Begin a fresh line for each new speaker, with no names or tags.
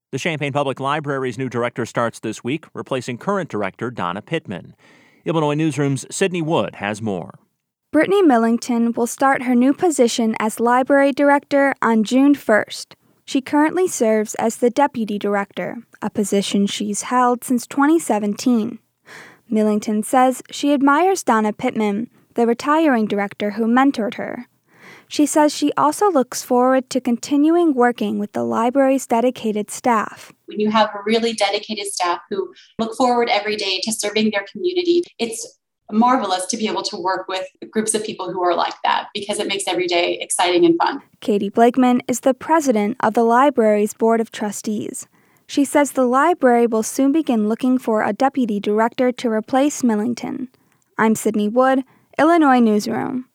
The Champaign Public Library's new director starts this week, replacing current director Donna Pittman. Illinois Newsroom's Sydney Wood has more.
Brittany Millington will start her new position as library director on June 1st. She currently serves as the deputy director, a position she's held since 2017. Millington says she admires Donna Pittman, the retiring director who mentored her. She says she also looks forward to continuing working with the library's dedicated staff.
When you have a really dedicated staff who look forward every day to serving their community, it's marvelous to be able to work with groups of people who are like that because it makes every day exciting and fun.
Katie Blakeman is the president of the library's board of trustees. She says the library will soon begin looking for a deputy director to replace Millington. I'm Sydney Wood, Illinois Newsroom.